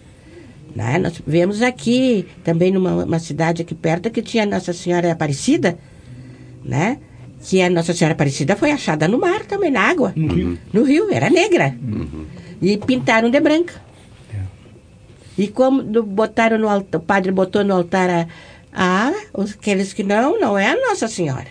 Né? Nós vemos aqui, também numa uma cidade aqui perto, que tinha Nossa Senhora Aparecida, né? Que a Nossa Senhora Aparecida foi achada no mar também, na água. Uhum. No rio, era negra. Uhum. E pintaram de branca. É. E como do, botaram no altar, o padre botou no altar a, a, os, aqueles que não, não é a Nossa Senhora.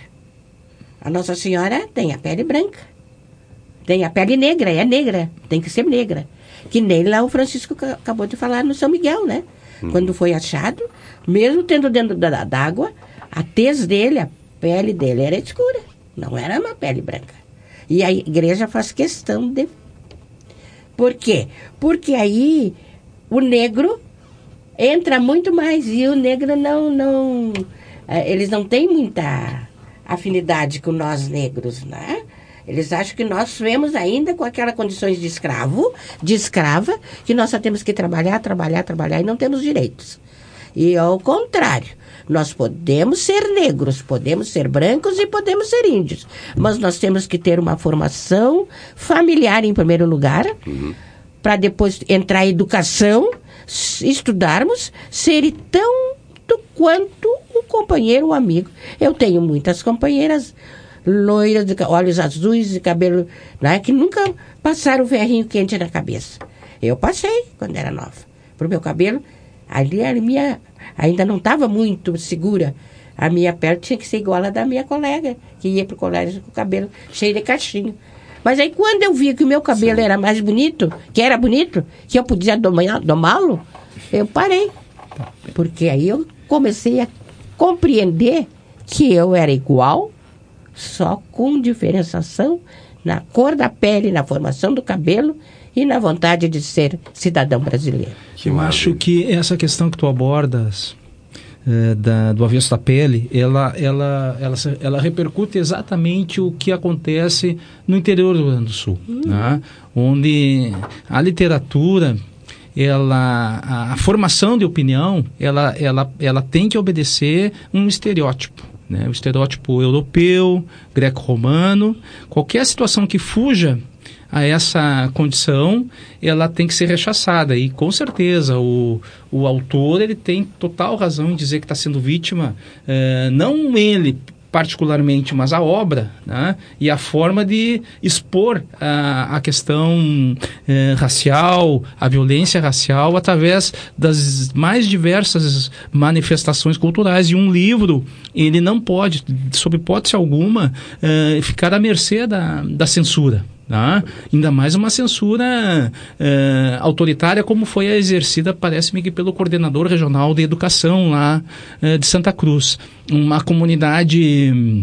A Nossa Senhora tem a pele branca. Tem a pele negra, é negra. Tem que ser negra. Que nem lá o Francisco acabou de falar no São Miguel, né? Uhum. Quando foi achado, mesmo tendo dentro da, da água, a tez dele, a pele dele era escura, não era uma pele branca. E a igreja faz questão de... Por quê? Porque aí o negro entra muito mais e o negro não... não eles não têm muita afinidade com nós negros, né? Eles acham que nós vemos ainda com aquelas condições de escravo, de escrava, que nós só temos que trabalhar, trabalhar, trabalhar e não temos direitos. E ao contrário, nós podemos ser negros, podemos ser brancos e podemos ser índios. Mas nós temos que ter uma formação familiar em primeiro lugar, uhum. para depois entrar em educação, estudarmos, ser tanto quanto um companheiro, um amigo. Eu tenho muitas companheiras loiras, de olhos azuis e cabelo, né, que nunca passaram o ferrinho quente na cabeça. Eu passei quando era nova. Pro meu cabelo, ali a minha... ainda não estava muito segura. A minha pele tinha que ser igual a da minha colega, que ia para o colégio com o cabelo cheio de cachinho. Mas aí quando eu vi que o meu cabelo Sim. era mais bonito, que era bonito, que eu podia domá-lo, eu parei. Porque aí eu comecei a compreender que eu era igual, só com diferenciação na cor da pele, na formação do cabelo e na vontade de ser cidadão brasileiro. Eu acho que essa questão que tu abordas é, da, do avesso da pele, ela, ela, ela, ela repercute exatamente o que acontece no interior do Rio Grande do Sul, hum. né? Onde a literatura, ela, a, a formação de opinião, ela, ela, ela tem que obedecer um estereótipo. Né? O estereótipo europeu, greco-romano, qualquer situação que fuja a essa condição, ela tem que ser rechaçada. E, com certeza, o, o autor ele tem total razão em dizer que está sendo vítima, eh, não ele particularmente, mas a obra, né? E a forma de expor a, a questão eh, racial, a violência racial, através das mais diversas manifestações culturais. E um livro, ele não pode, sob hipótese alguma, eh, ficar à mercê da, da censura. Tá? Ainda mais uma censura eh, autoritária como foi a exercida, parece-me que pelo coordenador regional de educação lá eh, de Santa Cruz. Uma comunidade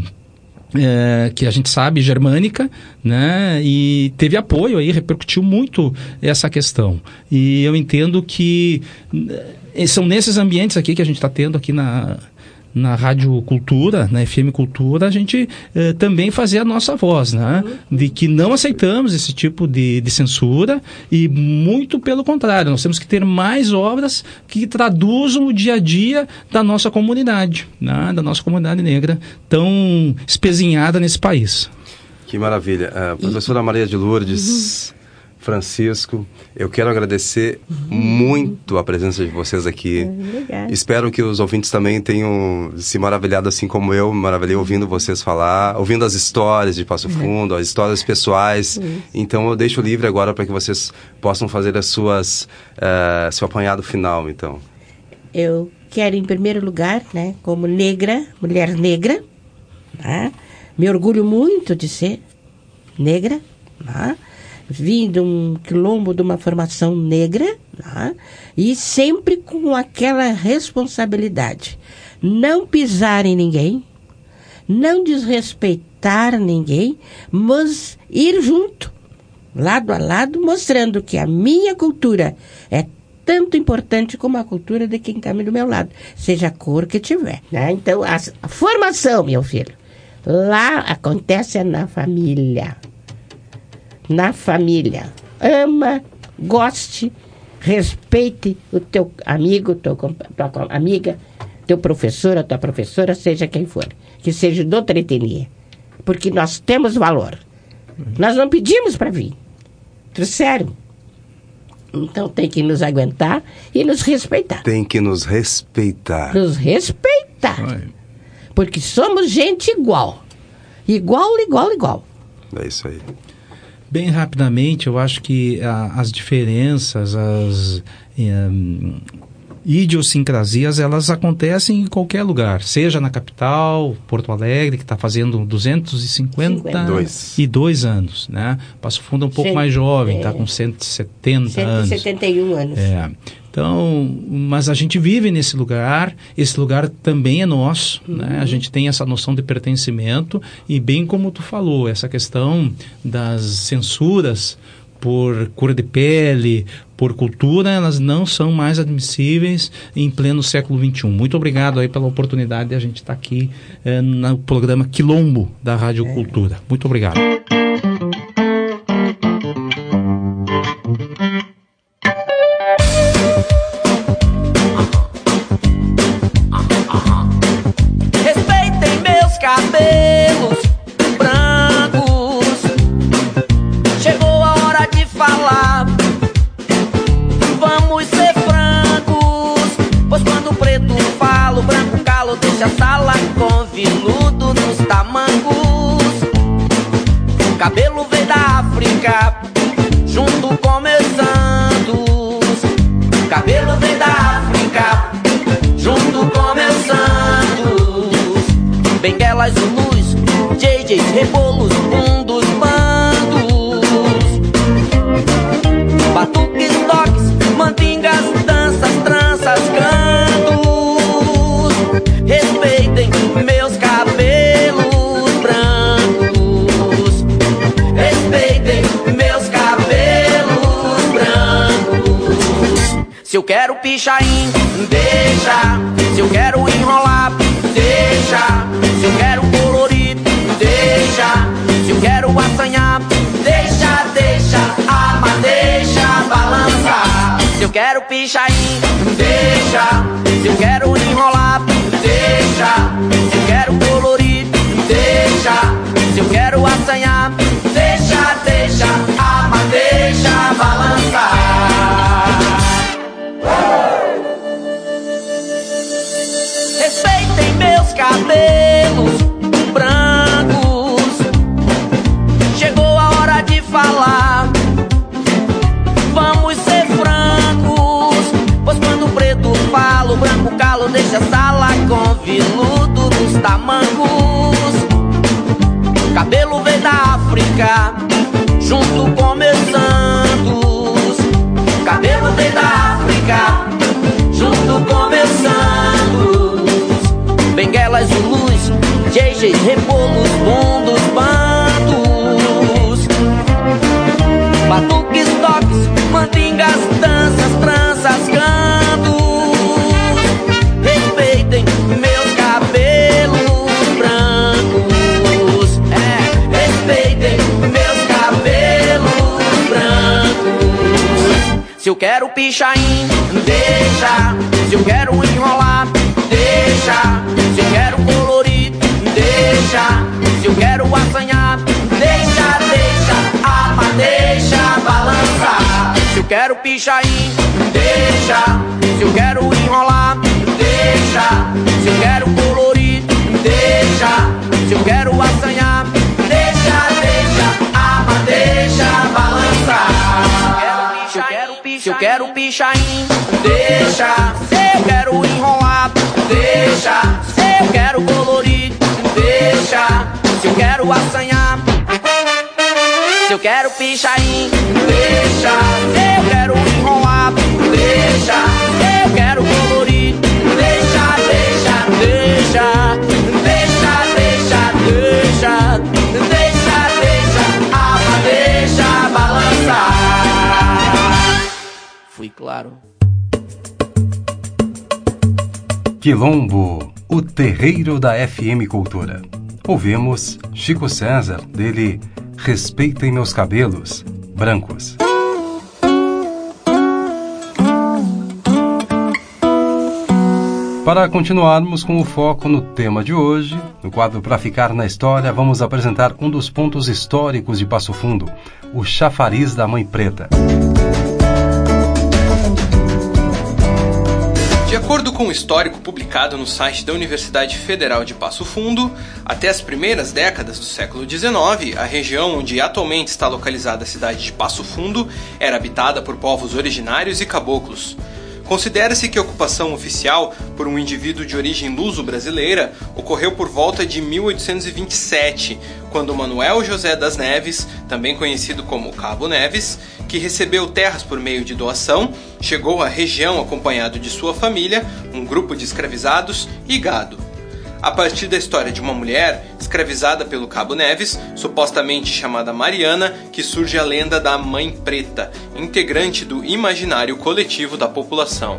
eh, que a gente sabe, germânica, né? E teve apoio aí, repercutiu muito essa questão. E eu entendo que eh, são nesses ambientes aqui que a gente está tendo aqui na... na Rádio Cultura, na F M Cultura, a gente eh, também fazer a nossa voz, né? De que não aceitamos esse tipo de, de censura e muito pelo contrário, nós temos que ter mais obras que traduzam o dia a dia da nossa comunidade, né? Da nossa comunidade negra tão espezinhada nesse país. Que maravilha. Uh, professora Maria de Lourdes, uhum. Francisco, eu quero agradecer uhum. muito a presença de vocês aqui. Obrigada. Espero que os ouvintes também tenham se maravilhado assim como eu, me maravilhei ouvindo vocês falar, ouvindo as histórias de Passo Fundo, uhum. as histórias pessoais. Uhum. Então eu deixo livre agora para que vocês possam fazer as suas, uh, seu apanhado final, então. eu quero, em primeiro lugar, né, como negra, mulher negra, tá? Me orgulho muito de ser negra, tá? Vim de um quilombo, de uma formação negra, tá? E sempre com aquela responsabilidade. Não pisar em ninguém, não desrespeitar ninguém, mas ir junto, lado a lado, mostrando que a minha cultura é tanto importante como a cultura de quem está do meu lado, seja a cor que tiver. Né? Então, a, a formação, meu filho, lá acontece na família. Na família. Ama, goste, respeite o teu amigo, teu, tua amiga, teu professor, a tua professora, seja quem for. Que seja de outra etnia. Porque nós temos valor. Nós não pedimos para vir. Trouxeram. Então tem que nos aguentar e nos respeitar. Tem que nos respeitar. Nos respeitar. Ai. Porque somos gente igual. Igual, igual, igual. É isso aí. Bem rapidamente, eu acho que a, as diferenças, as um, idiosincrasias, elas acontecem em qualquer lugar. Seja na capital, Porto Alegre, que está fazendo duzentos e cinquenta e dois anos, né? Passo Fundo é um pouco Cent... mais jovem, está é. com cento e setenta anos. cento e setenta e um anos. É. Então, mas a gente vive nesse lugar, esse lugar também é nosso, uhum. né? A gente tem essa noção de pertencimento e bem como tu falou, essa questão das censuras por cor de pele, por cultura, elas não são mais admissíveis em pleno século vinte e um. Muito obrigado aí pela oportunidade de a gente estar aqui eh, no programa Quilombo da Rádio é. Cultura. Muito obrigado. Respeitem meus cabelos brancos. Chegou a hora de falar. Vamos ser francos, pois quando o preto fala, o branco calo, deixa a sala com viludo nos tamancos. O cabelo veio da África, junto com meus santos. O cabelo veio da África, junto com meus santos. Benguelas, Zulus, J Js, rebolos, bundos, bandos. Batuques, toques, mandingas, danças, tranças, cantos. Respeitem meus cabelos brancos. Respeitem meus cabelos brancos. Se eu quero pichain, deixa. Se eu quero enrolar, deixa. Se eu quero colorir, deixa. Se eu quero assanhar, deixa, deixa. Ama, deixa balançar. Se eu quero pichain, deixa. Se eu quero enrolar, deixa. Se eu quero colorir, deixa. Se eu quero assanhar, deixa, deixa. Ama, deixa balançar. Respeitem meus cabelos brancos. Chegou a hora de falar. Vamos ser francos, pois quando o preto fala, o branco calo, deixa a sala com viludo nos tamancos. Cabelo veio da África, junto com meus santos. Cabelo veio da África, junto com meus santos. Benguelas, Zulus, J Js, rebolos, bundos, bandos. Batuques, toques, mandingas, danças, tranças, cantos. Respeitem meus cabelos brancos. É, respeitem meus cabelos brancos. Se eu quero pichain, deixa. Se eu quero enrolar, deixa. Se eu quero colorir, deixa. Se eu quero assanhar, deixa, deixa. Ama, deixa balançar. Se eu quero pichain, deixa. Se eu quero enrolar, deixa. Se eu quero colorir, deixa. Se eu quero assanhar, deixa, deixa. Ama, deixa balançar. Se eu quero Se eu quero pichain, deixa. Se eu quero enrolar, deixa. Se eu quero colorir, deixa. Se eu quero assanhar, se eu quero pichain, deixa. Se eu quero enrolar, deixa. Se eu quero colorir, deixa, deixa, deixa. Deixa, deixa, deixa. Deixa, deixa, alma, deixa balançar. Fui claro. Quilombo, o terreiro da F M Cultura. Ouvimos Chico César, dele Respeitem Meus Cabelos Brancos. Para continuarmos com o foco no tema de hoje, no quadro Pra Ficar na História, vamos apresentar um dos pontos históricos de Passo Fundo, o Chafariz da Mãe Preta. De acordo com o histórico publicado no site da Universidade Federal de Passo Fundo, até as primeiras décadas do século dezenove, a região onde atualmente está localizada a cidade de Passo Fundo era habitada por povos originários e caboclos. Considera-se que a ocupação oficial por um indivíduo de origem luso-brasileira ocorreu por volta de mil oitocentos e vinte e sete, quando Manuel José das Neves, também conhecido como Cabo Neves, que recebeu terras por meio de doação, chegou à região acompanhado de sua família, um grupo de escravizados e gado. A partir da história de uma mulher escravizada pelo Cabo Neves, supostamente chamada Mariana, que surge a lenda da Mãe Preta, integrante do imaginário coletivo da população.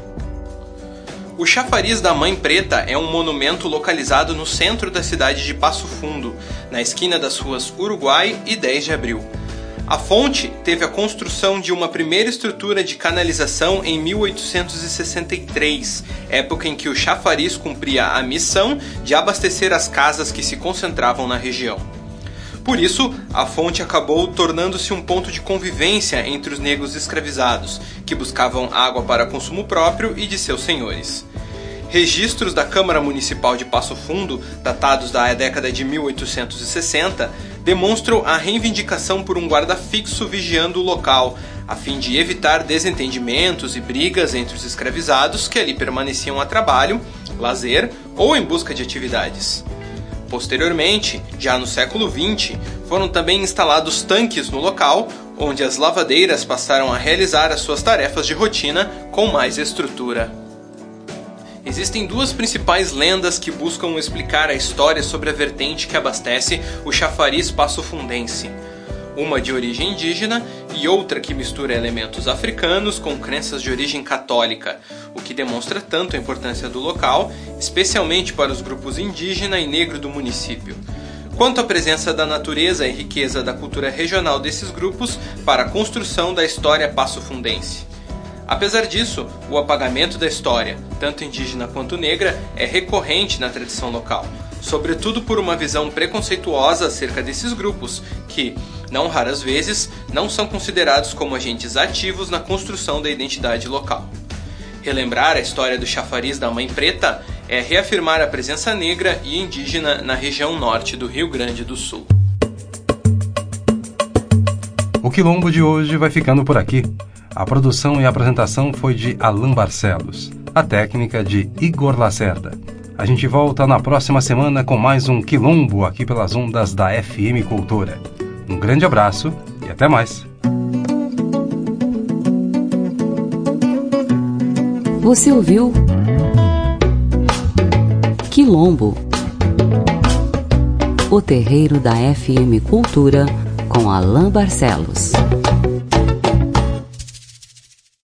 O Chafariz da Mãe Preta é um monumento localizado no centro da cidade de Passo Fundo, na esquina das ruas Uruguai e dez de abril. A fonte teve a construção de uma primeira estrutura de canalização em mil oitocentos e sessenta e três, época em que o chafariz cumpria a missão de abastecer as casas que se concentravam na região. Por isso, a fonte acabou tornando-se um ponto de convivência entre os negros escravizados, que buscavam água para consumo próprio e de seus senhores. Registros da Câmara Municipal de Passo Fundo, datados da década de mil oitocentos e sessenta, demonstram a reivindicação por um guarda fixo vigiando o local, a fim de evitar desentendimentos e brigas entre os escravizados que ali permaneciam a trabalho, lazer ou em busca de atividades. Posteriormente, já no século vinte, foram também instalados tanques no local, onde as lavadeiras passaram a realizar as suas tarefas de rotina com mais estrutura. Existem duas principais lendas que buscam explicar a história sobre a vertente que abastece o chafariz passofundense. Uma de origem indígena e outra que mistura elementos africanos com crenças de origem católica, o que demonstra tanto a importância do local, especialmente para os grupos indígena e negro do município, quanto a presença da natureza e riqueza da cultura regional desses grupos para a construção da história passofundense. Apesar disso, o apagamento da história, tanto indígena quanto negra, é recorrente na tradição local, sobretudo por uma visão preconceituosa acerca desses grupos, que, não raras vezes, não são considerados como agentes ativos na construção da identidade local. Relembrar a história do chafariz da Mãe Preta é reafirmar a presença negra e indígena na região norte do Rio Grande do Sul. O Quilombo de hoje vai ficando por aqui. A produção e a apresentação foi de Alan Barcelos, a técnica de Igor Lacerda. A gente volta na próxima semana com mais um Quilombo aqui pelas ondas da F M Cultura. Um grande abraço e até mais! Você ouviu Quilombo, o terreiro da F M Cultura com Alan Barcelos.